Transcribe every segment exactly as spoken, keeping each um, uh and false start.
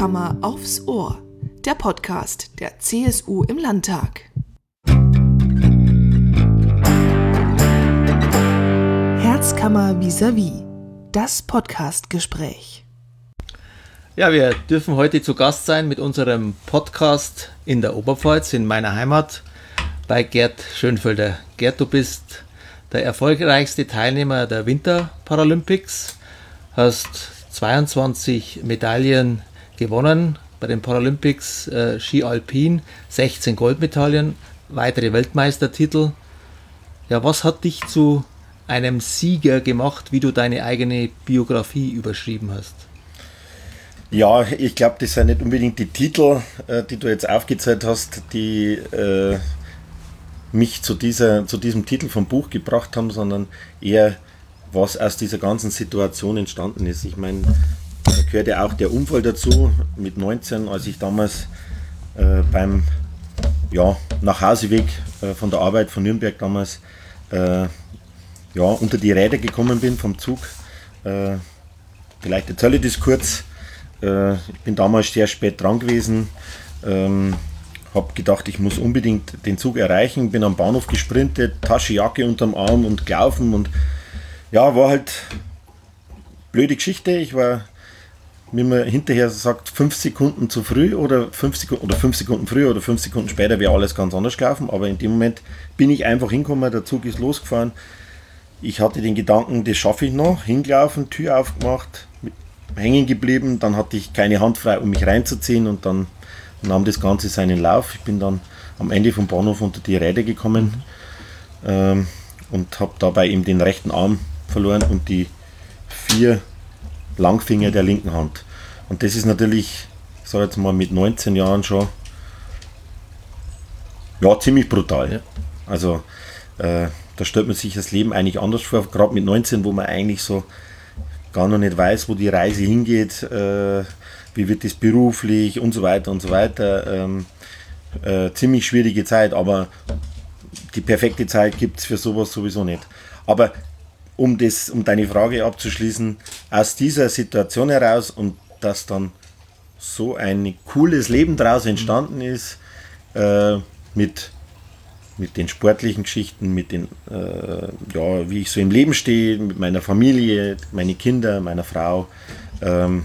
Herzkammer aufs Ohr, der Podcast der C S U im Landtag. Herzkammer vis-à-vis, das Podcastgespräch. Ja, wir dürfen heute zu Gast sein mit unserem Podcast in der Oberpfalz, in meiner Heimat, bei Gerd Schönfelder. Gerd, du bist der erfolgreichste Teilnehmer der Winter-Paralympics, hast zweiundzwanzig Medaillen gewonnen bei den Paralympics, äh, Ski Alpin, sechzehn Goldmedaillen, weitere Weltmeistertitel. Ja, was hat dich zu einem Sieger gemacht, wie du deine eigene Biografie überschrieben hast? Ja, ich glaube, das sind nicht unbedingt die Titel, äh, die du jetzt aufgezählt hast, die äh, mich zu, dieser, zu diesem Titel vom Buch gebracht haben, sondern eher, was aus dieser ganzen Situation entstanden ist. Ich meine, da gehört ja auch der Unfall dazu, mit neunzehn, als ich damals äh, beim ja, Nachhauseweg äh, von der Arbeit von Nürnberg damals äh, ja, unter die Räder gekommen bin vom Zug. Äh, vielleicht erzähle ich das kurz. Äh, ich bin damals sehr spät dran gewesen, ähm, habe gedacht, ich muss unbedingt den Zug erreichen, bin am Bahnhof gesprintet, Tasche, Jacke unterm Arm und gelaufen und ja, war halt blöde Geschichte. Ich war, wie man hinterher sagt, fünf Sekunden zu früh oder fünf Sekunden oder fünf Sekunden früher oder fünf Sekunden später wäre alles ganz anders gelaufen, aber in dem Moment bin ich einfach hingekommen, der Zug ist losgefahren. Ich hatte den Gedanken, das schaffe ich noch, hingelaufen, Tür aufgemacht, hängen geblieben, dann hatte ich keine Hand frei, um mich reinzuziehen und dann nahm das Ganze seinen Lauf. Ich bin dann am Ende vom Bahnhof unter die Räder gekommen ähm, und habe dabei eben den rechten Arm verloren und die vier Langfinger der linken Hand. Und das ist natürlich, ich sage jetzt mal mit neunzehn Jahren schon, ja, ziemlich brutal. Ja. Also äh, da stellt man sich das Leben eigentlich anders vor, gerade mit neunzehn, wo man eigentlich so gar noch nicht weiß, wo die Reise hingeht, äh, wie wird das beruflich und so weiter und so weiter. Ähm, äh, ziemlich schwierige Zeit, aber die perfekte Zeit gibt es für sowas sowieso nicht. Aber um, das, um deine Frage abzuschließen, aus dieser Situation heraus und dass dann so ein cooles Leben daraus entstanden ist, äh, mit mit den sportlichen Geschichten, mit den, äh, ja, wie ich so im Leben stehe, mit meiner Familie, meine Kinder, meiner Frau. Ähm,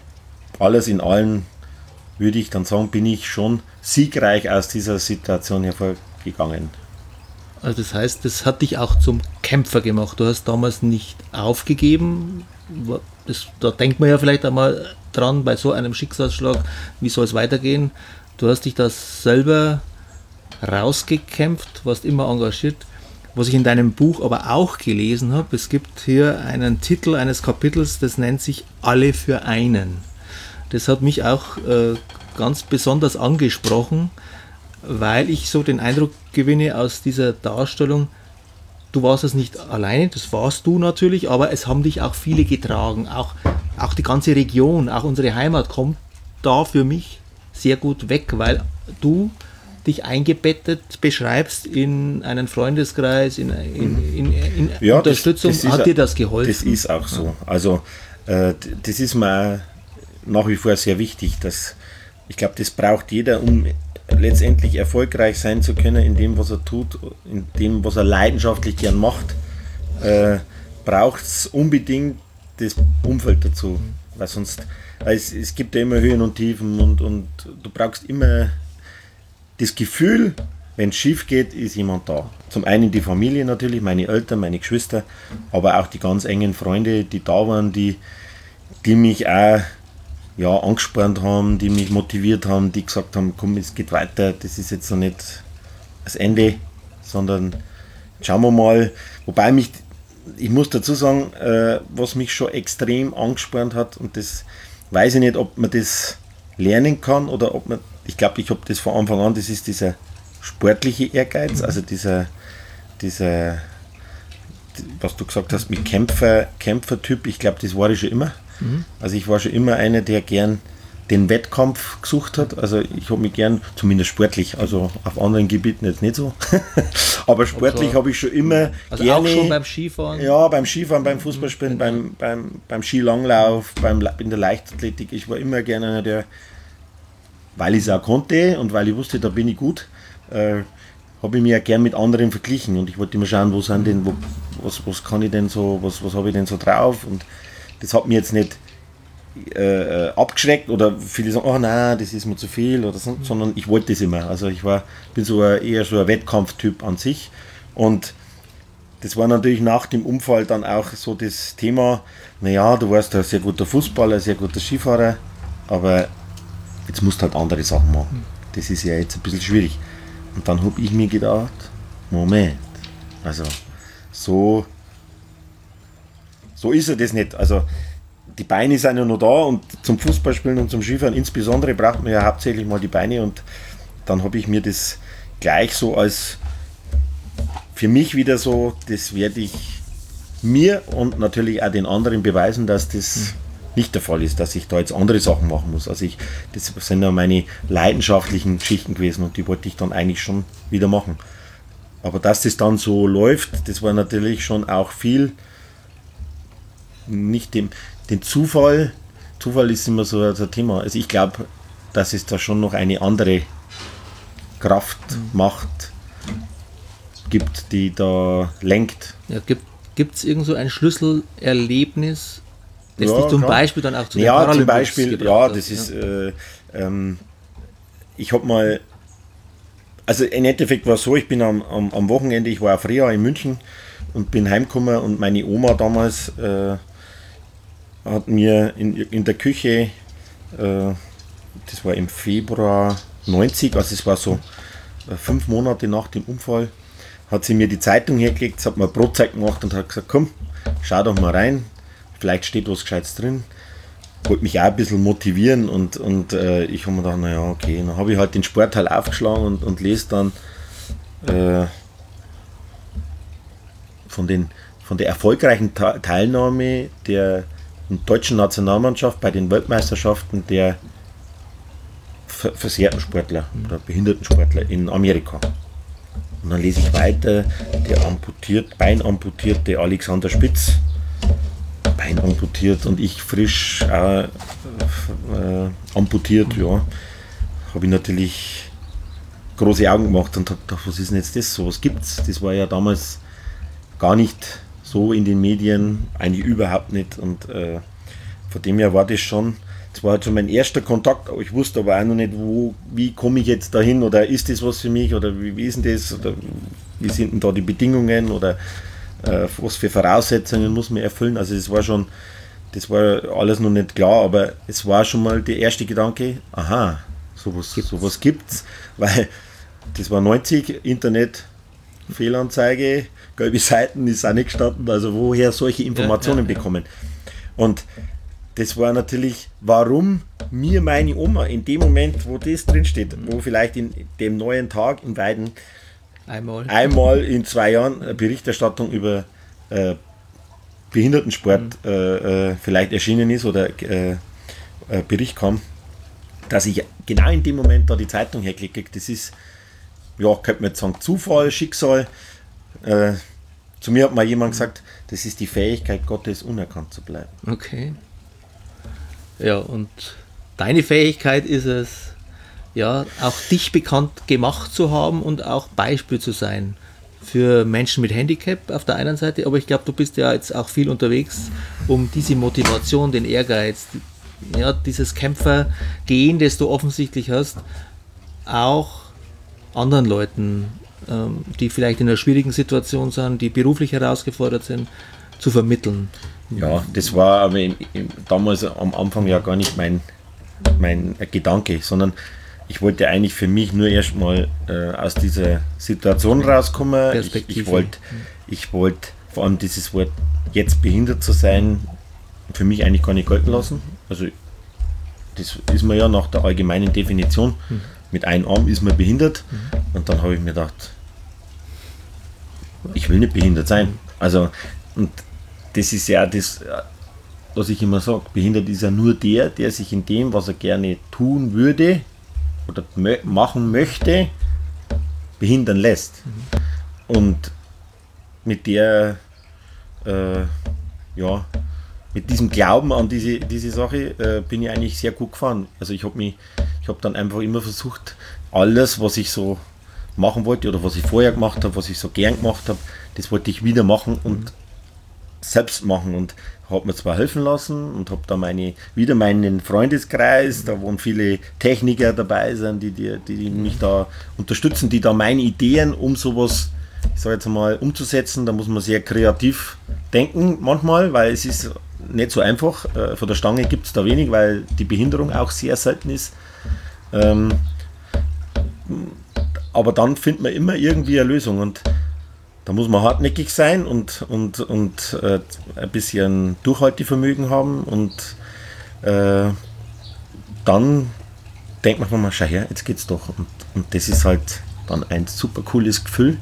alles in allem würde ich dann sagen, bin ich schon siegreich aus dieser Situation hervorgegangen. Also das heißt, das hat dich auch zum Kämpfer gemacht. Du hast damals nicht aufgegeben. Das, da denkt man ja vielleicht einmal dran, bei so einem Schicksalsschlag, wie soll es weitergehen. Du hast dich das selber rausgekämpft, warst immer engagiert. Was ich in deinem Buch aber auch gelesen habe, es gibt hier einen Titel eines Kapitels, das nennt sich Alle für einen. Das hat mich auch äh, ganz besonders angesprochen, weil ich so den Eindruck gewinne aus dieser Darstellung, du warst es nicht alleine, das warst du natürlich, aber es haben dich auch viele getragen, auch, auch die ganze Region, auch unsere Heimat kommt da für mich sehr gut weg, weil du dich eingebettet beschreibst in einen Freundeskreis, in, in, in, in ja, Unterstützung. Das, das hat dir das geholfen? Das ist auch so. Also äh, das ist mir nach wie vor sehr wichtig. Dass, ich glaube, das braucht jeder, um letztendlich erfolgreich sein zu können in dem, was er tut, in dem, was er leidenschaftlich gern macht, äh, braucht es unbedingt das Umfeld dazu. Weil sonst, es, es gibt ja immer Höhen und Tiefen und, und du brauchst immer das Gefühl, wenn es schief geht, ist jemand da. Zum einen die Familie natürlich, meine Eltern, meine Geschwister, aber auch die ganz engen Freunde, die da waren, die, die mich auch ja, angespornt haben, die mich motiviert haben, die gesagt haben, komm, es geht weiter, das ist jetzt noch nicht das Ende, sondern schauen wir mal. Wobei mich, ich muss dazu sagen, äh, was mich schon extrem angespornt hat, und das weiß ich nicht, ob man das lernen kann oder ob man, ich glaube, ich habe das von Anfang an, das ist dieser sportliche Ehrgeiz, also dieser, dieser, was du gesagt hast, mit Kämpfer, Kämpfertyp, ich glaube, das war ich schon immer. Mhm. Also ich war schon immer einer, der gern den Wettkampf gesucht hat. Also ich habe mich gern, zumindest sportlich, also auf anderen Gebieten jetzt nicht so, aber sportlich Also- habe ich schon immer Also gerne... auch schon beim Skifahren? Ja, beim Skifahren, beim Fußballspielen, beim, beim, beim Skilanglauf, beim, in der Leichtathletik. Ich war immer gerne einer, der, weil ich es auch konnte und weil ich wusste, da bin ich gut, äh, habe ich mich ja gern mit anderen verglichen und ich wollte immer schauen, wo sind denn, wo, was, was kann ich denn so, was, was habe ich denn so drauf, und das hat mich jetzt nicht äh, abgeschreckt oder viele sagen, oh nein, das ist mir zu viel oder so, sondern ich wollte das immer. Also ich war, bin so ein, eher so ein Wettkampftyp an sich, und das war natürlich nach dem Unfall dann auch so das Thema, naja, du warst ein sehr guter Fußballer, ein sehr guter Skifahrer, aber jetzt musst du halt andere Sachen machen. Das ist ja jetzt ein bisschen schwierig. Und dann habe ich mir gedacht, Moment, also so, so ist er das nicht. Also die Beine sind ja noch da, und zum Fußballspielen und zum Skifahren insbesondere braucht man ja hauptsächlich mal die Beine, und dann habe ich mir das gleich so als für mich wieder so, das werde ich mir und natürlich auch den anderen beweisen, dass das nicht der Fall ist, dass ich da jetzt andere Sachen machen muss. Also ich, das sind ja meine leidenschaftlichen Geschichten gewesen, und die wollte ich dann eigentlich schon wieder machen. Aber dass das dann so läuft, das war natürlich schon auch viel, nicht dem, den Zufall, Zufall ist immer so ein Thema. Also ich glaube, dass es da schon noch eine andere Kraft, Macht gibt, die da lenkt. Ja, gibt es irgend so ein Schlüsselerlebnis, das Ja, dich zum klar. Beispiel dann auch zu den Ja, zum Paralympics Beispiel, gebracht ja, hat? das ist, äh, ähm, ich habe mal, also im Endeffekt war es so, ich bin am, am, am Wochenende, ich war auf Reha in München und bin heimgekommen, und meine Oma damals äh, hat mir in, in der Küche, äh, das war im Februar neunzig, also es war so äh, fünf Monate nach dem Unfall, hat sie mir die Zeitung hergelegt, hat mir Brotzeit gemacht und hat gesagt, komm, schau doch mal rein, vielleicht steht was Gescheites drin. Wollte mich auch ein bisschen motivieren, und, und äh, ich habe mir gedacht, naja, okay, dann habe ich halt den Sportteil aufgeschlagen und, und lese dann äh, von, den, von der erfolgreichen Ta- Teilnahme der deutschen Nationalmannschaft bei den Weltmeisterschaften der ver- versehrten Sportler oder behinderten Sportler in Amerika. Und dann lese ich weiter, der amputiert, Bein amputierte Alexander Spitz, Bein amputiert, und ich frisch äh, äh, amputiert, ja, habe ich natürlich große Augen gemacht und habe gedacht, was ist denn jetzt das, sowas gibt's? Das war ja damals gar nicht so in den Medien, eigentlich überhaupt nicht, und äh, von dem her war das schon, das war halt schon mein erster Kontakt, aber ich wusste aber auch noch nicht, wo, wie komme ich jetzt dahin, oder ist das was für mich, oder wie, wie ist denn das, oder wie sind denn da die Bedingungen, oder äh, was für Voraussetzungen muss man erfüllen. Also das war schon, das war alles noch nicht klar, aber es war schon mal der erste Gedanke, aha, sowas, sowas gibt's, weil das war neunzig, Internet, Fehlanzeige, gelbe Seiten ist auch nicht gestanden, also woher solche Informationen Ja, ja, ja. bekommen. Und das war natürlich, warum mir meine Oma in dem Moment, wo das drinsteht, wo vielleicht in dem neuen Tag in Weiden Einmal. einmal in zwei Jahren eine Berichterstattung über äh, Behindertensport Mhm. äh, äh, vielleicht erschienen ist oder äh, äh, Bericht kam, dass ich genau in dem Moment da die Zeitung herklicke. Das ist, ja, könnte man jetzt sagen, Zufall, Schicksal. Äh, zu mir hat mal jemand gesagt, das ist die Fähigkeit Gottes, unerkannt zu bleiben. Okay. Ja, und deine Fähigkeit ist es, ja, auch dich bekannt gemacht zu haben und auch Beispiel zu sein für Menschen mit Handicap auf der einen Seite, aber ich glaube, du bist ja jetzt auch viel unterwegs, um diese Motivation, den Ehrgeiz, ja, dieses Kämpfergehen, das du offensichtlich hast, auch anderen Leuten, ähm, die vielleicht in einer schwierigen Situation sind, die beruflich herausgefordert sind, zu vermitteln. Ja, das war aber im, im, damals am Anfang ja gar nicht mein, mein Gedanke, sondern ich wollte eigentlich für mich nur erstmal äh, aus dieser Situation rauskommen. Ich, ich wollte ich wollt vor allem dieses Wort jetzt behindert zu sein, für mich eigentlich gar nicht gelten lassen. Also das ist man ja nach der allgemeinen Definition. Mit einem Arm ist man behindert. Und dann habe ich mir gedacht, ich will nicht behindert sein. Also, und das ist ja das, was ich immer sage, behindert ist ja nur der, der sich in dem, was er gerne tun würde oder mö- machen möchte, behindern lässt. Mhm. Und mit der, äh, ja, mit diesem Glauben an diese, diese Sache äh, bin ich eigentlich sehr gut gefahren. Also ich habe mich, ich habe dann einfach immer versucht, alles, was ich so machen wollte oder was ich vorher gemacht habe, was ich so gern gemacht habe, das wollte ich wieder machen und mhm. selbst machen und habe mir zwar helfen lassen und habe da meine, wieder meinen Freundeskreis, da wo viele Techniker dabei sind, die, die, die mich da unterstützen, die da meine Ideen, um sowas, ich sage jetzt mal, umzusetzen, da muss man sehr kreativ denken manchmal, weil es ist nicht so einfach, äh, von der Stange gibt es da wenig, weil die Behinderung auch sehr selten ist. Ähm, aber dann findet man immer irgendwie eine Lösung und da muss man hartnäckig sein und, und, und äh, ein bisschen Durchhaltevermögen haben und äh, dann denkt man mal, schau her, jetzt geht's doch. Und, und das ist halt dann ein super cooles Gefühl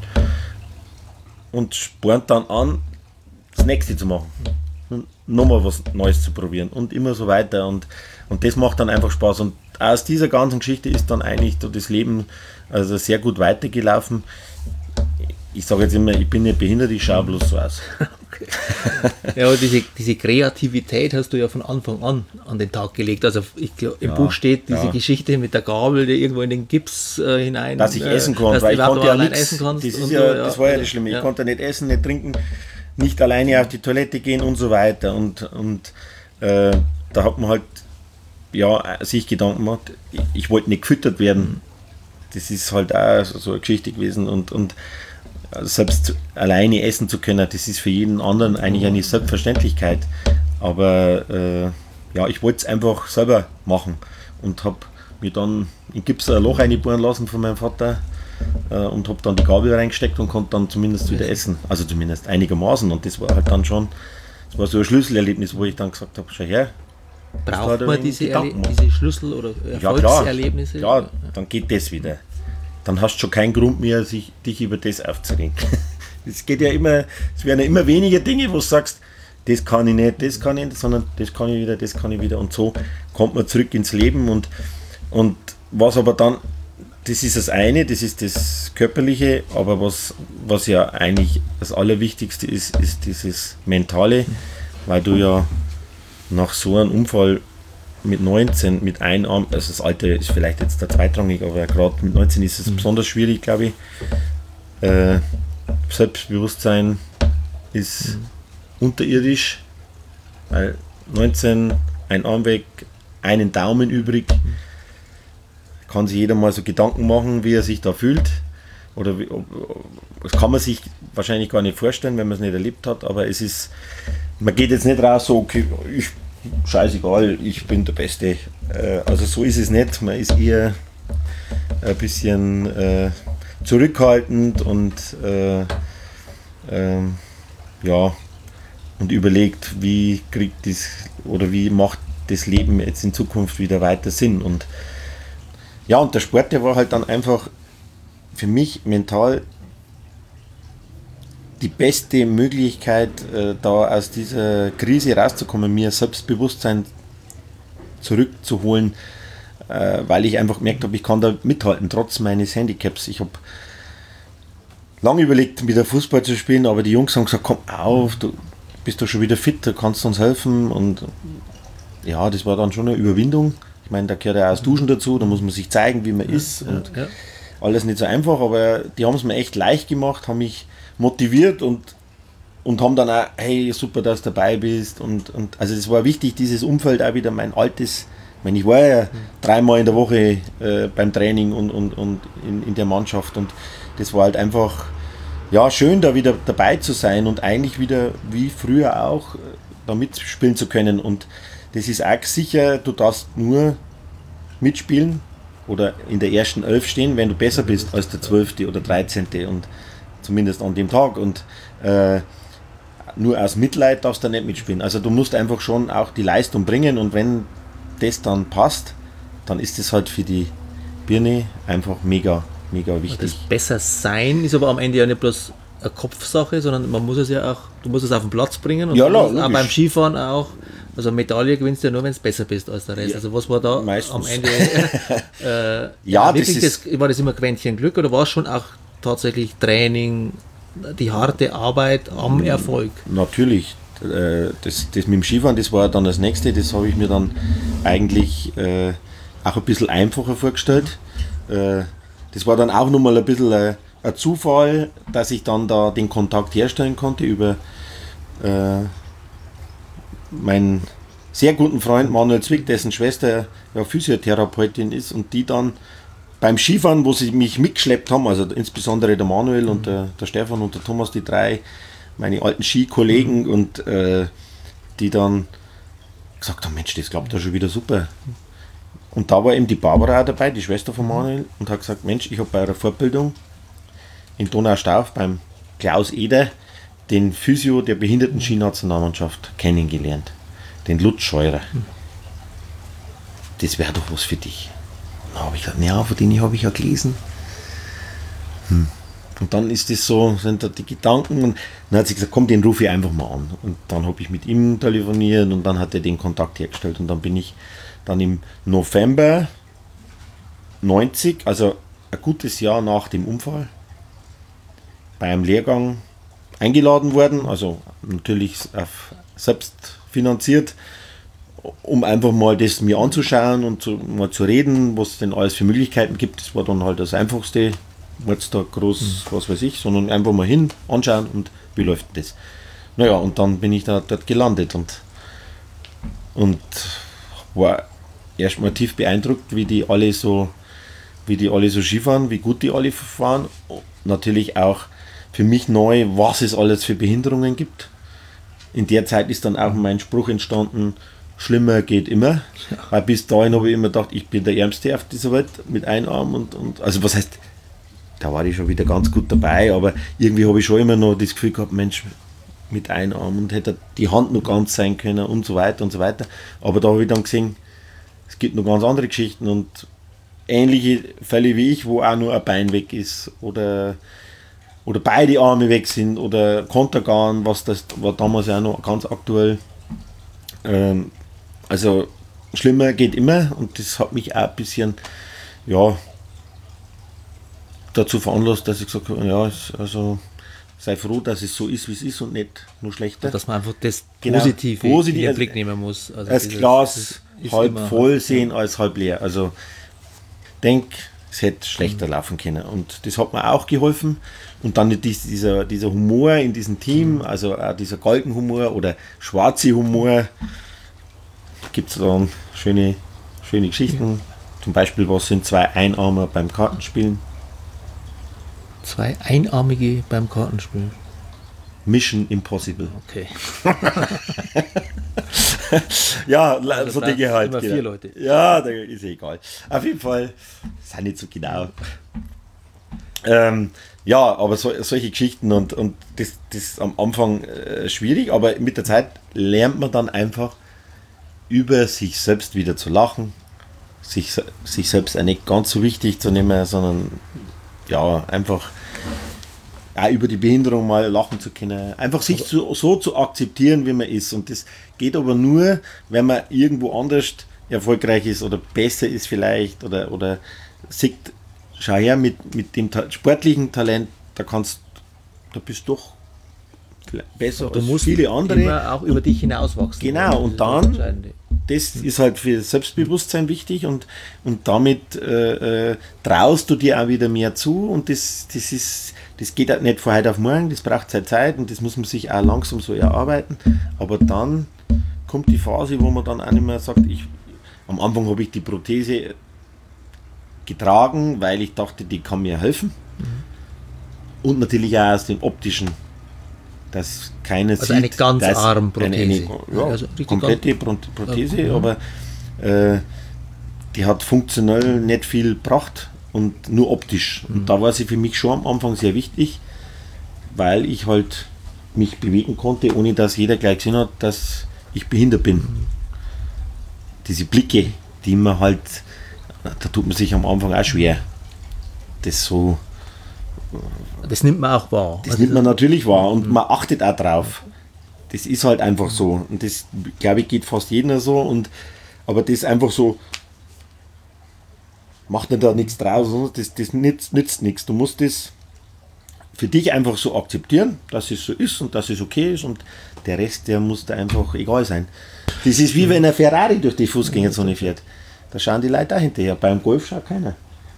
und spornt dann an, das nächste zu machen. Und nochmal was Neues zu probieren und immer so weiter. Und, und das macht dann einfach Spaß. Und aus dieser ganzen Geschichte ist dann eigentlich so das Leben also sehr gut weitergelaufen. Ich sage jetzt immer, ich bin nicht behindert, ich schaue bloß so aus. Okay. Ja, aber diese, diese Kreativität hast du ja von Anfang an an den Tag gelegt. Also ich glaub, im ja, Buch steht diese ja. Geschichte mit der Gabel, die irgendwo in den Gips äh, hinein. Dass ich essen kann, äh, weil ich konnte ja nichts. Essen kannst das, ist ja, so, das war ja ja, das Schlimme. Ich ja. konnte nicht essen, nicht trinken, nicht alleine auf die Toilette gehen und so weiter. Und, und äh, da hat man halt ja, sich Gedanken gemacht, ich, ich wollte nicht gefüttert werden. Das ist halt auch so eine Geschichte gewesen und, und selbst alleine essen zu können, das ist für jeden anderen eigentlich eine Selbstverständlichkeit. Aber äh, ja, ich wollte es einfach selber machen und habe mir dann in Gips ein Loch reinbohren lassen von meinem Vater äh, und habe dann die Gabel reingesteckt und konnte dann zumindest wieder essen. Also zumindest einigermaßen. Und das war halt dann schon, das war so ein Schlüsselerlebnis, wo ich dann gesagt habe, schau her. Braucht man diese, Erle- diese Schlüssel- oder Erfolgserlebnisse? Ja, klar. Ja, dann geht das wieder. Dann hast du schon keinen Grund mehr, sich, dich über das aufzuregen. Es geht ja immer, es werden ja immer weniger Dinge, wo du sagst, das kann ich nicht, das kann ich nicht, sondern das kann ich wieder, das kann ich wieder. Und so kommt man zurück ins Leben. Und, und was aber dann, das ist das eine, das ist das Körperliche, aber was, was ja eigentlich das Allerwichtigste ist, ist dieses Mentale, weil du ja nach so einem Unfall mit neunzehn, mit einem Arm, also das Alter ist vielleicht jetzt der zweitrangig, aber gerade mit neunzehn ist es mhm. besonders schwierig, glaube ich. Äh, Selbstbewusstsein ist mhm. unterirdisch, weil neunzehn, ein Arm weg, einen Daumen übrig, kann sich jeder mal so Gedanken machen, wie er sich da fühlt. Oder wie, ob, das kann man sich wahrscheinlich gar nicht vorstellen, wenn man es nicht erlebt hat, aber es ist, man geht jetzt nicht raus so, okay, ich, scheißegal, ich bin der Beste. Äh, also so ist es nicht, man ist eher ein bisschen äh, zurückhaltend und äh, äh, ja, und überlegt, wie kriegt das oder wie macht das Leben jetzt in Zukunft wieder weiter Sinn. Und ja, und der Sport, der war halt dann einfach für mich mental die beste Möglichkeit, äh, da aus dieser Krise rauszukommen, mir Selbstbewusstsein zurückzuholen, äh, weil ich einfach gemerkt habe, ich kann da mithalten, trotz meines Handicaps. Ich habe lange überlegt, wieder Fußball zu spielen, aber die Jungs haben gesagt, komm auf, du bist doch schon wieder fit, du kannst uns helfen. Und ja, das war dann schon eine Überwindung. Ich meine, da gehört ja auch das Duschen dazu, da muss man sich zeigen, wie man ist. Ja, und ja. Alles nicht so einfach, aber die haben es mir echt leicht gemacht, haben mich motiviert und, und haben dann auch, hey, super, dass du dabei bist. Und, und also es war wichtig, dieses Umfeld auch wieder mein altes, ich meine, ich war ja mhm. dreimal in der Woche äh, beim Training und, und, und in, in der Mannschaft und das war halt einfach, ja, schön, da wieder dabei zu sein und eigentlich wieder wie früher auch äh, da mitspielen zu können. Und das ist auch sicher, du darfst nur mitspielen oder in der ersten Elf stehen, wenn du besser bist als der zwölfte oder dreizehnte und zumindest an dem Tag. Und äh, nur aus Mitleid darfst du nicht mitspielen. Also du musst einfach schon auch die Leistung bringen und wenn das dann passt, dann ist das halt für die Birne einfach mega, mega wichtig. Das Bessersein ist aber am Ende ja nicht bloß eine Kopfsache, sondern man muss es ja auch, du musst es auf den Platz bringen und ja, klar, auch beim Skifahren auch Also Medaille gewinnst du ja nur, wenn du besser bist als der Rest. Ja, also was war da meistens. am Ende? Äh, ja, ja, das wirklich ist... Das, war das immer Quäntchen Glück oder war es schon auch tatsächlich Training, die harte Arbeit am Erfolg? Natürlich. Das, das mit dem Skifahren, das war dann das nächste, das habe ich mir dann eigentlich äh, auch ein bisschen einfacher vorgestellt. Äh, das war dann auch nochmal ein bisschen ein, ein Zufall, dass ich dann da den Kontakt herstellen konnte über äh, meinen sehr guten Freund Manuel Zwick, dessen Schwester ja Physiotherapeutin ist und die dann beim Skifahren, wo sie mich mitgeschleppt haben, also insbesondere der Manuel mhm. und der, der Stefan und der Thomas, die drei, meine alten Skikollegen mhm. und äh, die dann gesagt haben, Mensch, das klappt ja schon wieder super. Und da war eben die Barbara auch dabei, die Schwester von Manuel, und hat gesagt, Mensch, ich habe bei einer Fortbildung in Donaustauf beim Klaus Eder den Physio der Behinderten-Skinationalmannschaft kennengelernt, den Lutz Scheurer. Das wäre doch was für dich. Da habe ich gesagt, ja, von denen habe ich ja gelesen. Hm. Und dann ist das so, sind da die Gedanken und dann hat sie gesagt, komm, den rufe ich einfach mal an. Und dann habe ich mit ihm telefoniert und dann hat er den Kontakt hergestellt und dann bin ich dann im November neunzig, also ein gutes Jahr nach dem Unfall, bei einem Lehrgang eingeladen worden, also natürlich auf selbst finanziert, um einfach mal das mir anzuschauen und zu, mal zu reden, was es denn alles für Möglichkeiten gibt. Das war dann halt das Einfachste, jetzt da groß, mhm. was weiß ich, sondern einfach mal hin, anschauen und wie läuft das. Naja, und dann bin ich da dort gelandet und, und war erstmal tief beeindruckt, wie die alle so, wie die alle so Skifahren, wie gut die alle fahren. Natürlich auch für mich neu, was es alles für Behinderungen gibt. In der Zeit ist dann auch mein Spruch entstanden, schlimmer geht immer. Ja. Weil bis dahin habe ich immer gedacht, ich bin der Ärmste auf dieser Welt mit einem Arm und, und also was heißt, da war ich schon wieder ganz gut dabei, aber irgendwie habe ich schon immer noch das Gefühl gehabt, Mensch, mit einem Arm und hätte die Hand noch ganz sein können und so weiter und so weiter. Aber da habe ich dann gesehen, es gibt noch ganz andere Geschichten und ähnliche Fälle wie ich, wo auch nur ein Bein weg ist oder, oder beide Arme weg sind oder Kontergan, was das war damals auch noch ganz aktuell. Ähm, also schlimmer geht immer und das hat mich auch ein bisschen ja, dazu veranlasst, dass ich gesagt habe, ja, also sei froh, dass es so ist, wie es ist und nicht nur schlechter. Dass man einfach das genau, Positive positiv, in den Blick nehmen muss. Also das dieses, Glas das halb voll halt, sehen als halb leer. Also denk, es hätte schlechter mhm. laufen können. Und das hat mir auch geholfen. Und dann dieser, dieser Humor in diesem Team, mhm. also auch dieser Galgenhumor oder schwarze Humor, gibt es dann schöne, schöne Geschichten. Ja. Zum Beispiel, was sind zwei Einarmer beim Kartenspielen? Zwei Einarmige beim Kartenspielen. Mission Impossible. Okay. ja, also so Dinge halt. Immer genau. vier Leute. Ja, da ist egal. Auf jeden Fall, ist auch nicht so genau. Ähm, ja, aber so, solche Geschichten und, und das, das ist am Anfang äh, schwierig, aber mit der Zeit lernt man dann einfach über sich selbst wieder zu lachen, sich, sich selbst auch nicht ganz so wichtig zu nehmen, sondern ja, einfach auch über die Behinderung mal lachen zu können. Einfach sich so, so zu akzeptieren, wie man ist. Und das geht aber nur, wenn man irgendwo anders erfolgreich ist oder besser ist vielleicht oder, oder sieht, schau her, mit, mit dem ta- sportlichen Talent, da kannst da bist du doch besser du als musst viele andere. Immer auch über dich hinauswachsen. Genau, und dann, das ist halt für das Selbstbewusstsein wichtig und, und damit äh, äh, traust du dir auch wieder mehr zu und das, das ist, das geht halt nicht von heute auf morgen, das braucht seine Zeit und das muss man sich auch langsam so erarbeiten, aber dann kommt die Phase, wo man dann auch nicht mehr sagt, ich, am Anfang habe ich die Prothese getragen, weil ich dachte, die kann mir helfen mhm. und natürlich auch aus dem optischen, dass keiner also sieht. Eine Ganzarmprothese. Eine, eine, ja, also komplette Prothese, ja. aber äh, die hat funktionell nicht viel gebracht und nur optisch. Mhm. Und da war sie für mich schon am Anfang sehr wichtig, weil ich halt mich bewegen konnte, ohne dass jeder gleich gesehen hat, dass ich behindert bin. Mhm. Diese Blicke, die man halt, da tut man sich am Anfang auch schwer, das so. Das nimmt man auch wahr. Das also nimmt man natürlich wahr und man achtet auch drauf. das ist halt einfach so. Und das, glaube ich, geht fast jedem so. Und, aber das ist einfach so, macht nicht da nichts draus, das, das nützt, nützt nichts. Du musst das für dich einfach so akzeptieren, dass es so ist und dass es okay ist und der Rest, der muss da einfach egal sein. Das ist wie wenn ein Ferrari durch die Fußgängerzone fährt. Da schauen die Leute auch hinterher. Beim Golf schaut keiner.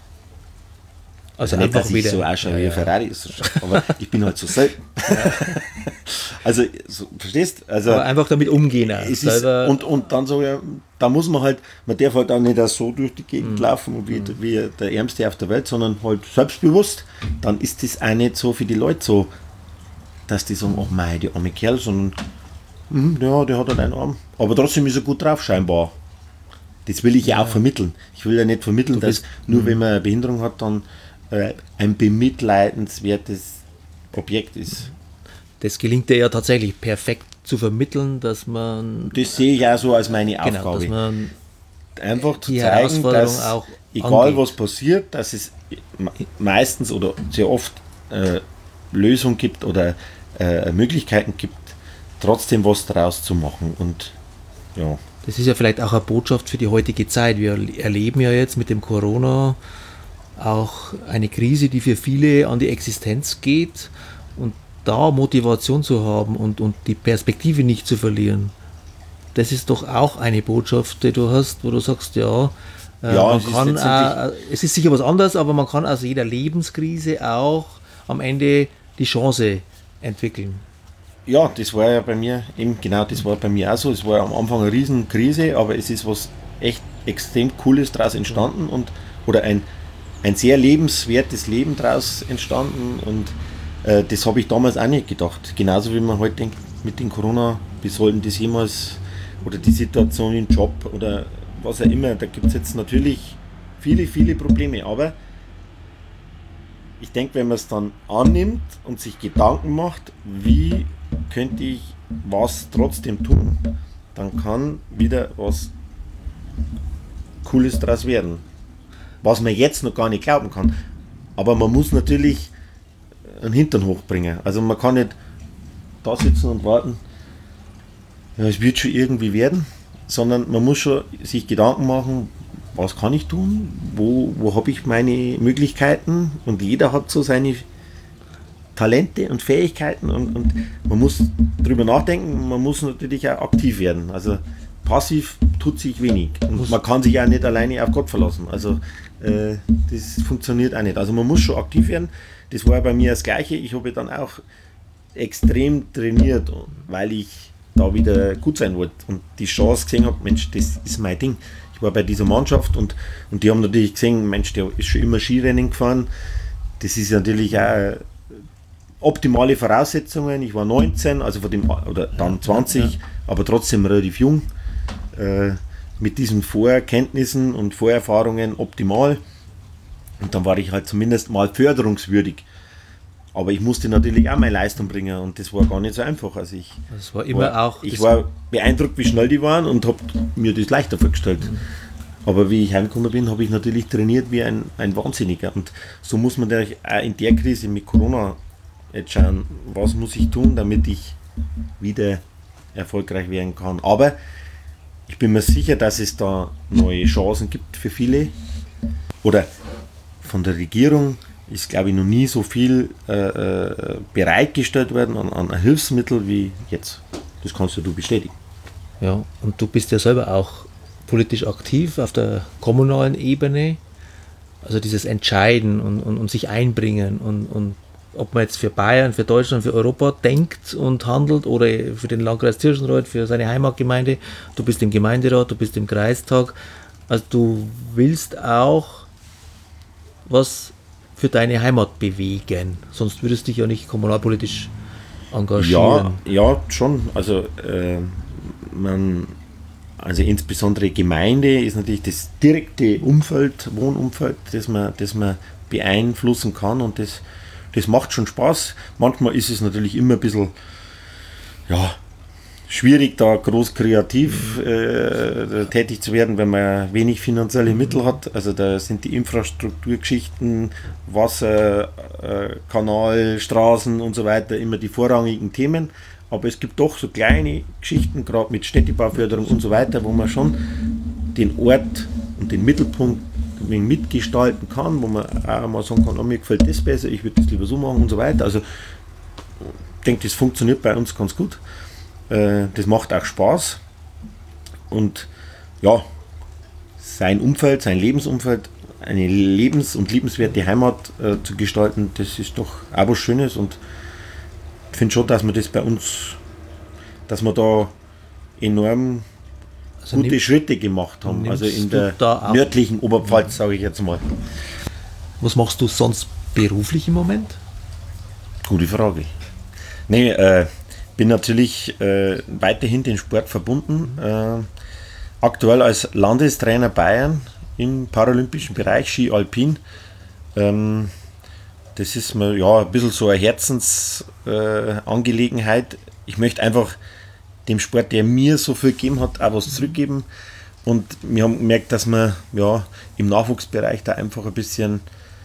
Also nicht, einfach dass ich wieder so ausschaue ja, wie ein ja. Ferrari, aber ich bin halt so selten. Ja. Also, so, verstehst du? Also, aber einfach damit umgehen. Auch, es ist, und, und dann so, ja, da muss man halt, man darf halt auch nicht auch so durch die Gegend mhm. laufen, wie, mhm. wie der Ärmste auf der Welt, sondern halt selbstbewusst. Dann ist das auch nicht so für die Leute so, dass die sagen, oh mein, der arme Kerl, sondern, mh, ja, der hat halt einen Arm. Aber trotzdem ist er gut drauf, scheinbar. Das will ich ja, ja auch vermitteln. Ich will ja nicht vermitteln, dass nur wenn man eine Behinderung hat, dann äh, ein bemitleidenswertes Objekt ist. Das gelingt dir ja tatsächlich perfekt zu vermitteln, dass man... Das sehe ich auch so als meine Aufgabe. Genau, dass man einfach zu die zeigen, dass auch egal angeht. was passiert, dass es meistens oder sehr oft äh, Lösungen gibt oder äh, Möglichkeiten gibt, trotzdem was daraus zu machen. Und ja. Das ist ja vielleicht auch eine Botschaft für die heutige Zeit. Wir erleben ja jetzt mit dem Corona auch eine Krise, die für viele an die Existenz geht, und da Motivation zu haben und, und die Perspektive nicht zu verlieren, das ist doch auch eine Botschaft, die du hast, wo du sagst, ja, äh, ja man es, kann ist auch, es ist sicher was anderes, aber man kann aus jeder Lebenskrise auch am Ende die Chance entwickeln. Ja, das war ja bei mir eben genau, das war bei mir auch so. Es war am Anfang eine Riesenkrise, aber es ist was echt extrem Cooles daraus entstanden und oder ein, ein sehr lebenswertes Leben daraus entstanden, und äh, das habe ich damals auch nicht gedacht. Genauso wie man heute denkt, mit dem Corona, wie sollten das jemals, oder die Situation im Job oder was auch immer, da gibt es jetzt natürlich viele, viele Probleme, aber ich denke, wenn man es dann annimmt und sich Gedanken macht, wie könnte ich was trotzdem tun, dann kann wieder was Cooles daraus werden. Was man jetzt noch gar nicht glauben kann. Aber man muss natürlich einen Hintern hochbringen. Also man kann nicht da sitzen und warten, ja, es wird schon irgendwie werden, sondern man muss schon sich Gedanken machen, was kann ich tun, wo, wo habe ich meine Möglichkeiten, und jeder hat so seine Talente und Fähigkeiten, und, und man muss drüber nachdenken, man muss natürlich auch aktiv werden. Also passiv tut sich wenig, und man kann sich auch nicht alleine auf Gott verlassen. Also äh, das funktioniert auch nicht. Also man muss schon aktiv werden. Das war bei mir das Gleiche. Ich habe dann auch extrem trainiert, weil ich da wieder gut sein wollte und die Chance gesehen habe, Mensch, das ist mein Ding. Ich war bei dieser Mannschaft, und, und die haben natürlich gesehen, Mensch, der ist schon immer Skirennen gefahren. Das ist natürlich auch optimale Voraussetzungen. Ich war neunzehn, also von dem, oder dann zwanzig, ja, aber trotzdem relativ jung. Äh, mit diesen Vorkenntnissen und Vorerfahrungen optimal. Und dann war ich halt zumindest mal förderungswürdig. Aber ich musste natürlich auch meine Leistung bringen, und das war gar nicht so einfach. Also ich das war immer war, auch. Ich war beeindruckt, wie schnell die waren, und habe mir das leichter vorgestellt. Mhm. Aber wie ich heimgekommen bin, habe ich natürlich trainiert wie ein, ein Wahnsinniger. Und so muss man natürlich auch in der Krise mit Corona jetzt schauen, was muss ich tun, damit ich wieder erfolgreich werden kann. Aber ich bin mir sicher, dass es da neue Chancen gibt für viele. Oder von der Regierung ist, glaube ich, noch nie so viel äh, bereitgestellt worden an, an Hilfsmittel wie jetzt. Das kannst du bestätigen. Ja, und du bist ja selber auch politisch aktiv auf der kommunalen Ebene. Also dieses Entscheiden und, und, und sich einbringen, und, und ob man jetzt für Bayern, für Deutschland, für Europa denkt und handelt, oder für den Landkreis Tirschenreuth, für seine Heimatgemeinde. Du bist im Gemeinderat, du bist im Kreistag. Also du willst auch was für deine Heimat bewegen. Sonst würdest du dich ja nicht kommunalpolitisch engagieren. Ja, ja schon. Also äh, man, also insbesondere Gemeinde ist natürlich das direkte Umfeld, Wohnumfeld, das man, das man beeinflussen kann, und das, das macht schon Spaß. Manchmal ist es natürlich immer ein bisschen, ja, schwierig, da groß kreativ äh, tätig zu werden, wenn man wenig finanzielle Mittel hat. Also da sind die Infrastrukturgeschichten, Wasser, äh, Kanal, Straßen und so weiter immer die vorrangigen Themen. aber es gibt doch so kleine Geschichten, gerade mit Städtebauförderung und so weiter, wo man schon den Ort und den Mittelpunkt ein wenig mitgestalten kann, wo man auch mal sagen kann, oh, mir gefällt das besser, ich würde das lieber so machen und so weiter. Also ich denke, das funktioniert bei uns ganz gut. Äh, das macht auch Spaß. Und ja, sein Umfeld, sein Lebensumfeld, eine lebens- und liebenswerte Heimat äh, zu gestalten, das ist doch auch was Schönes. Und ich finde schon, dass wir das bei uns, dass wir da enorm also gute nimm, Schritte gemacht haben. Also in der nördlichen Oberpfalz, sage ich jetzt mal. Was machst du sonst beruflich im Moment? Gute Frage. Nee, äh, bin natürlich äh, weiterhin den Sport verbunden. Äh, aktuell als Landestrainer Bayern im paralympischen Bereich, Ski Alpin. Ähm, das ist mir ja ein bisschen so eine Herzensangelegenheit. Äh, ich möchte einfach dem Sport, der mir so viel gegeben hat, auch was zurückgeben. Und wir haben gemerkt, dass wir ja, im Nachwuchsbereich da einfach ein bisschen,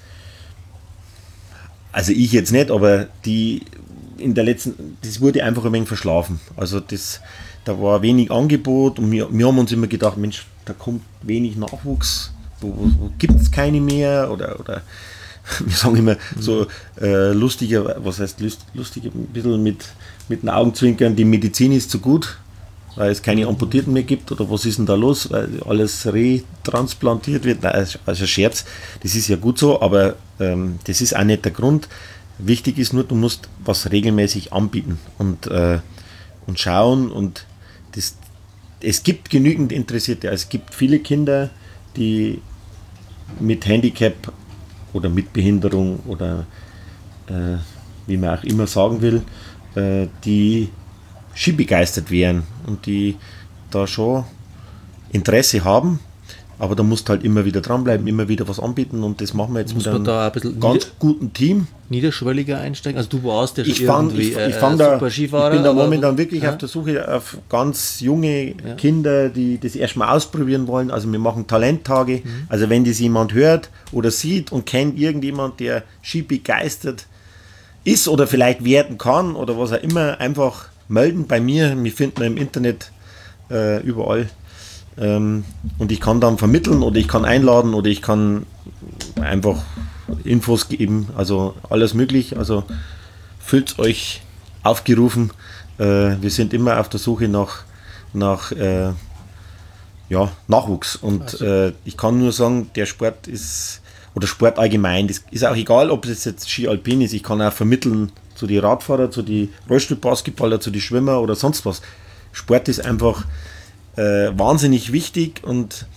also ich jetzt nicht, aber die in der letzten, das wurde einfach ein wenig verschlafen. Also das, da war wenig Angebot und wir, wir haben uns immer gedacht, Mensch, da kommt wenig Nachwuchs, wo, wo, wo gibt es keine mehr oder, oder wir sagen immer so äh, lustiger, was heißt lust, lustiger, ein bisschen mit, mit den Augenzwinkern, die Medizin ist zu gut, weil es keine Amputierten mehr gibt oder was ist denn da los, weil alles retransplantiert wird. Nein, also Scherz, das ist ja gut so, aber ähm, das ist auch nicht der Grund. Wichtig ist nur, du musst was regelmäßig anbieten und, äh, und schauen und das, es gibt genügend Interessierte, es gibt viele Kinder, die mit Handicap oder mit Behinderung oder äh, wie man auch immer sagen will, äh, die skibegeistert wären und die da schon Interesse haben, aber da musst du halt immer wieder dranbleiben, immer wieder was anbieten und das machen wir jetzt muss mit einem da ein bisschen ganz guten Team. Niederschwelliger einsteigen? Also du warst ja schon ich fang, irgendwie ich, äh, ich fang da, super Skifahrer. Ich bin da aber, momentan wirklich ja? auf der Suche auf ganz junge ja. Kinder, die das erstmal ausprobieren wollen. Also wir machen Talenttage. Mhm. Also wenn das jemand hört oder sieht und kennt irgendjemand, der Ski begeistert ist oder vielleicht werden kann oder was auch immer, einfach melden bei mir. Wir finden im Internet äh, überall. Ähm, und ich kann dann vermitteln oder ich kann einladen oder ich kann einfach Infos geben, also alles möglich. Also fühlt euch aufgerufen. Äh, wir sind immer auf der Suche nach, nach äh, ja, Nachwuchs. Und also. äh, ich kann nur sagen, der Sport ist, oder Sport allgemein, das ist auch egal, ob es jetzt Ski Alpin ist, ich kann auch vermitteln zu die Radfahrer, zu die Rollstuhlbasketballer, zu die Schwimmer oder sonst was. Sport ist einfach äh, wahnsinnig wichtig und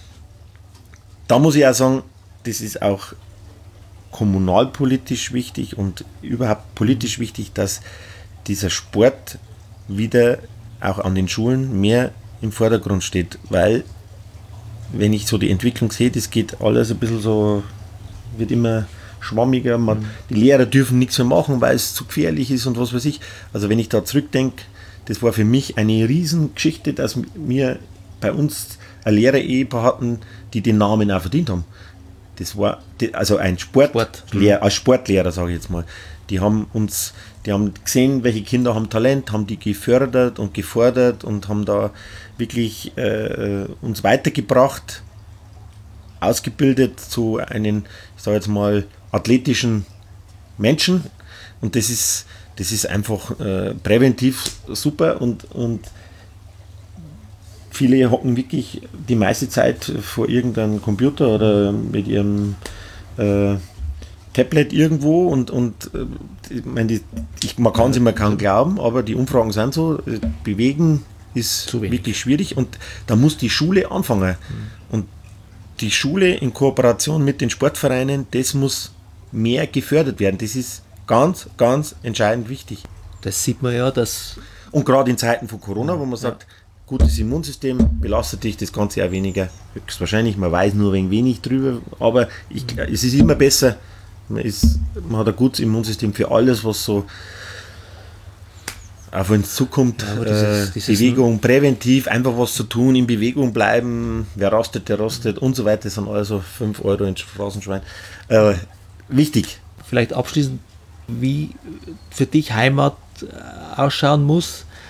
da muss ich auch sagen, das ist auch kommunalpolitisch wichtig und überhaupt politisch wichtig, dass dieser Sport wieder auch an den Schulen mehr im Vordergrund steht, weil wenn ich so die Entwicklung sehe, das geht alles ein bisschen so, wird immer schwammiger, man, die Lehrer dürfen nichts mehr machen, weil es zu gefährlich ist und was weiß ich. Also wenn ich da zurückdenke, das war für mich eine Riesengeschichte, dass wir bei uns ein Lehrer-Ehepaar hatten, die den Namen auch verdient haben. Das war also ein Sport, Sport. Lehr, als Sportlehrer, sage ich jetzt mal. Die haben uns, die haben gesehen, welche Kinder haben Talent, haben die gefördert und gefordert und haben da wirklich äh, uns weitergebracht, ausgebildet zu einem, ich sage jetzt mal, athletischen Menschen. Und das ist, das ist einfach äh, präventiv super und, und viele hocken wirklich die meiste Zeit vor irgendeinem Computer oder mit ihrem äh, Tablet irgendwo und, und äh, ich meine, die, ich, man kann es immer kaum glauben, aber die Umfragen sind so, äh, bewegen ist wirklich schwierig und da muss die Schule anfangen. Mhm. Und die Schule in Kooperation mit den Sportvereinen, das muss mehr gefördert werden. Das ist ganz, ganz entscheidend wichtig. Das sieht man ja, dass... Und gerade in Zeiten von Corona, wo man sagt, ja. Gutes Immunsystem, belastet dich das Ganze auch weniger. Höchstwahrscheinlich, man weiß nur ein wenig drüber, aber ich, es ist immer besser, man, ist, man hat ein gutes Immunsystem für alles, was so auf uns zukommt. Ja, dieses, äh, dieses Bewegung, präventiv, einfach was zu tun, in Bewegung bleiben, wer rastet, der rastet und so weiter, das sind also fünf Euro ins Straßenschwein. Äh, wichtig. Vielleicht abschließend, wie für dich Heimat ausschauen muss.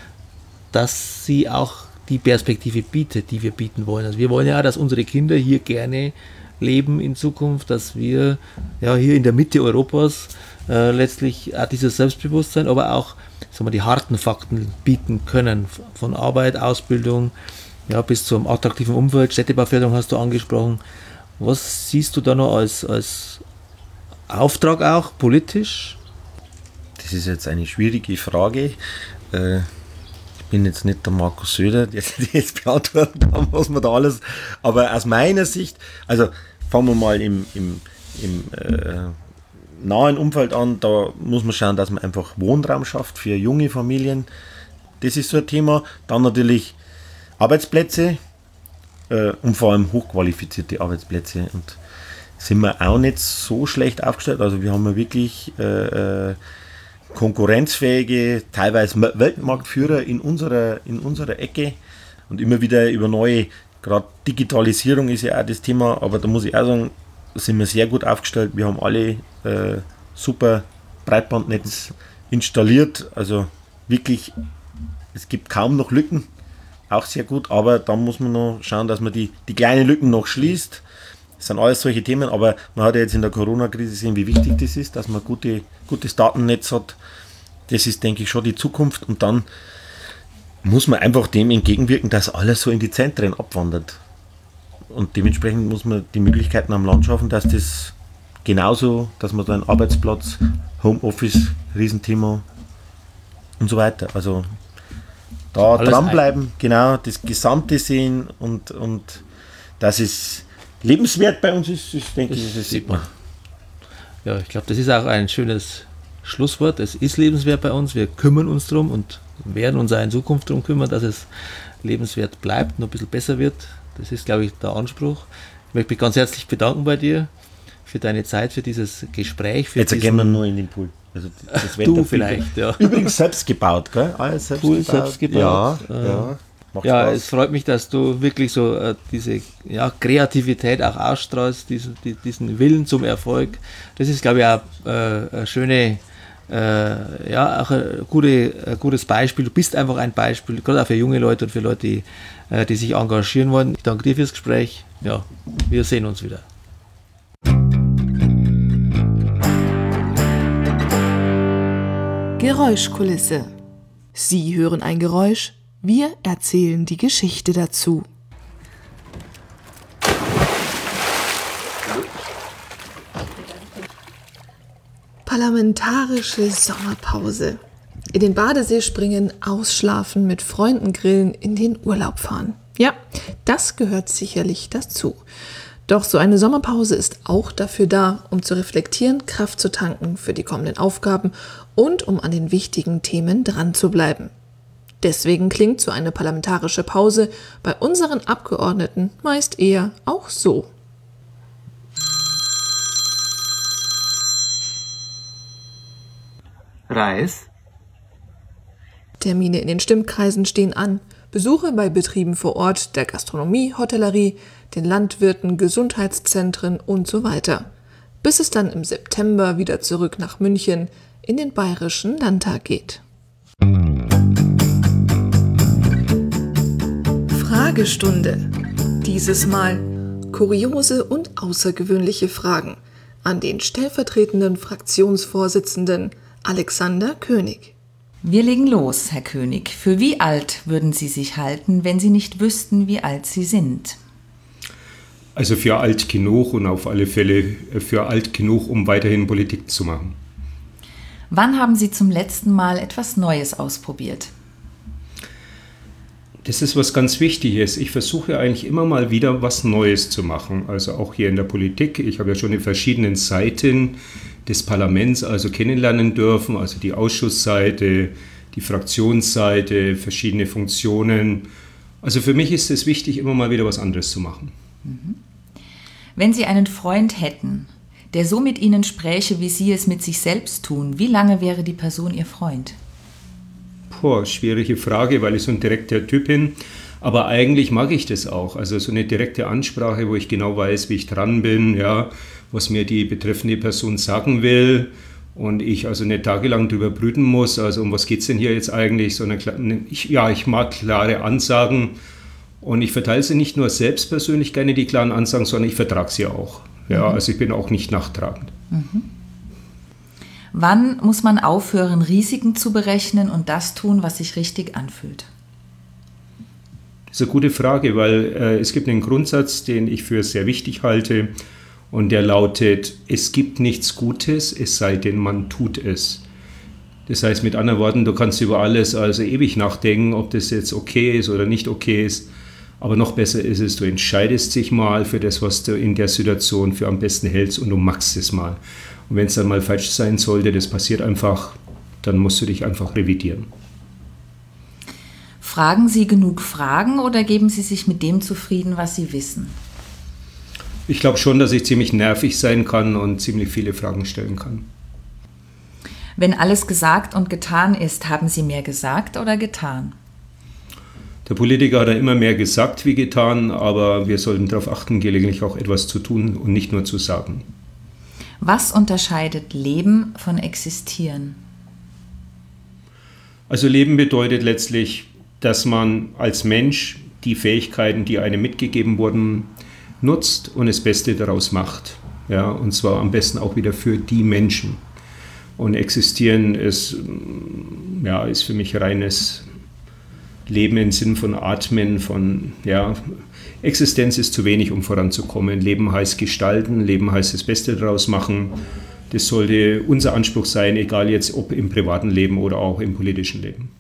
dass sie auch die Perspektive bietet, die wir bieten wollen. Also wir wollen ja, dass unsere Kinder hier gerne leben in Zukunft, dass wir ja hier in der Mitte Europas äh, letztlich auch dieses Selbstbewusstsein, aber auch sagen wir, die harten Fakten bieten können, von Arbeit, Ausbildung, ja, bis zum attraktiven Umfeld. Städtebauförderung hast du angesprochen. Was siehst du da noch als, als Auftrag auch politisch? Das ist jetzt eine schwierige Frage. Äh, ich bin jetzt nicht der Markus Söder, der jetzt beantworten kann, was man da alles. Aber aus meiner Sicht, also fangen wir mal im, im, im äh, nahen Umfeld an, da muss man schauen, dass man einfach Wohnraum schafft für junge Familien. Das ist so ein Thema. Dann natürlich Arbeitsplätze äh, und vor allem hochqualifizierte Arbeitsplätze. Und sind wir auch nicht so schlecht aufgestellt. Also wir haben ja wirklich äh, konkurrenzfähige, teilweise Weltmarktführer in unserer, in unserer Ecke und immer wieder über neue, gerade Digitalisierung ist ja auch das Thema, aber da muss ich auch sagen, sind wir sehr gut aufgestellt. Wir haben alle äh, super Breitbandnetz installiert, also wirklich, es gibt kaum noch Lücken, auch sehr gut, aber da muss man noch schauen, dass man die, die kleinen Lücken noch schließt. Das sind alles solche Themen, aber man hat ja jetzt in der Corona-Krise gesehen, wie wichtig das ist, dass man gute, gutes Datennetz hat. Das ist, denke ich, schon die Zukunft. Und dann muss man einfach dem entgegenwirken, dass alles so in die Zentren abwandert. Und dementsprechend muss man die Möglichkeiten am Land schaffen, dass das genauso, dass man da einen Arbeitsplatz, Homeoffice, Riesenthema und so weiter. Also da alles dranbleiben, ein. Genau, das Gesamte sehen und, und dass es lebenswert bei uns ist, ist denke das ich, das sieht man. Ja, ich glaube, das ist auch ein schönes Schlusswort. Es ist lebenswert bei uns, wir kümmern uns darum und werden uns auch in Zukunft darum kümmern, dass es lebenswert bleibt, noch ein bisschen besser wird. Das ist, glaube ich, der Anspruch. Ich möchte mich ganz herzlich bedanken bei dir für deine Zeit, für dieses Gespräch. Für Jetzt gehen wir nur in den Pool. Also das Wetter du vielleicht, ja. Übrigens selbst gebaut, gell? Alles selbst Pool gebaut. selbst gebaut. Ja, äh, ja. Macht ja, Spaß. Es freut mich, dass du wirklich so äh, diese ja, Kreativität auch ausstrahlst, diesen, die, diesen Willen zum Erfolg. Das ist, glaube ich, auch äh, eine schöne, äh, ja, auch ein, gute, ein gutes Beispiel. Du bist einfach ein Beispiel, gerade auch für junge Leute und für Leute, die, äh, die sich engagieren wollen. Ich danke dir fürs Gespräch. Ja, wir sehen uns wieder. Geräuschkulisse. Sie hören ein Geräusch, wir erzählen die Geschichte dazu. Parlamentarische Sommerpause. In den Badesee springen, ausschlafen, mit Freunden grillen, in den Urlaub fahren. Ja, das gehört sicherlich dazu. Doch so eine Sommerpause ist auch dafür da, um zu reflektieren, Kraft zu tanken für die kommenden Aufgaben und um an den wichtigen Themen dran zu bleiben. Deswegen klingt so eine parlamentarische Pause bei unseren Abgeordneten meist eher auch so. Reis. Termine in den Stimmkreisen stehen an, Besuche bei Betrieben vor Ort, der Gastronomie, Hotellerie, den Landwirten, Gesundheitszentren und so weiter. Bis es dann im September wieder zurück nach München in den Bayerischen Landtag geht. Fragestunde. Dieses Mal kuriose und außergewöhnliche Fragen an den stellvertretenden Fraktionsvorsitzenden Alexander König. Wir legen los, Herr König. Für wie alt würden Sie sich halten, wenn Sie nicht wüssten, wie alt Sie sind? Also für alt genug und auf alle Fälle für alt genug, um weiterhin Politik zu machen. Wann haben Sie zum letzten Mal etwas Neues ausprobiert? Das ist was ganz Wichtiges. Ich versuche eigentlich immer mal wieder was Neues zu machen. Also auch hier in der Politik. Ich habe ja schon die verschiedenen Seiten des Parlaments also kennenlernen dürfen. Also die Ausschussseite, die Fraktionsseite, verschiedene Funktionen. Also für mich ist es wichtig, immer mal wieder was anderes zu machen. Wenn Sie einen Freund hätten, der so mit Ihnen spräche, wie Sie es mit sich selbst tun, wie lange wäre die Person Ihr Freund? Boah, schwierige Frage, weil ich so ein direkter Typ bin. Aber eigentlich mag ich das auch. Also so eine direkte Ansprache, wo ich genau weiß, wie ich dran bin, ja, was mir die betreffende Person sagen will. und ich also nicht tagelang drüber brüten muss, also um was geht es denn hier jetzt eigentlich, sondern ich, ja, ich mag klare Ansagen und ich verteile sie nicht nur selbst persönlich gerne, die klaren Ansagen, sondern ich vertrage sie auch. Ja, also ich bin auch nicht nachtragend. Mhm. Wann muss man aufhören, Risiken zu berechnen und das tun, was sich richtig anfühlt? Das ist eine gute Frage, weil äh, es gibt einen Grundsatz, den ich für sehr wichtig halte und der lautet, es gibt nichts Gutes, es sei denn, man tut es. Das heißt mit anderen Worten, du kannst über alles also ewig nachdenken, ob das jetzt okay ist oder nicht okay ist, aber noch besser ist es, du entscheidest dich mal für das, was du in der Situation für am besten hältst und du machst es mal. Und wenn es dann mal falsch sein sollte, das passiert einfach, dann musst du dich einfach revidieren. Fragen Sie genug Fragen oder geben Sie sich mit dem zufrieden, was Sie wissen? Ich glaube schon, dass ich ziemlich nervig sein kann und ziemlich viele Fragen stellen kann. Wenn alles gesagt und getan ist, haben Sie mehr gesagt oder getan? Der Politiker hat ja immer mehr gesagt wie getan, aber wir sollten darauf achten, gelegentlich auch etwas zu tun und nicht nur zu sagen. Was unterscheidet Leben von Existieren? Also Leben bedeutet letztlich, dass man als Mensch die Fähigkeiten, die einem mitgegeben wurden, nutzt und das Beste daraus macht. Ja, und zwar am besten auch wieder für die Menschen. Und Existieren ist, ja, ist für mich reines Leben im Sinn von Atmen, von, ja, Existenz ist zu wenig, um voranzukommen. Leben heißt gestalten, Leben heißt das Beste daraus machen. Das sollte unser Anspruch sein, egal jetzt ob im privaten Leben oder auch im politischen Leben.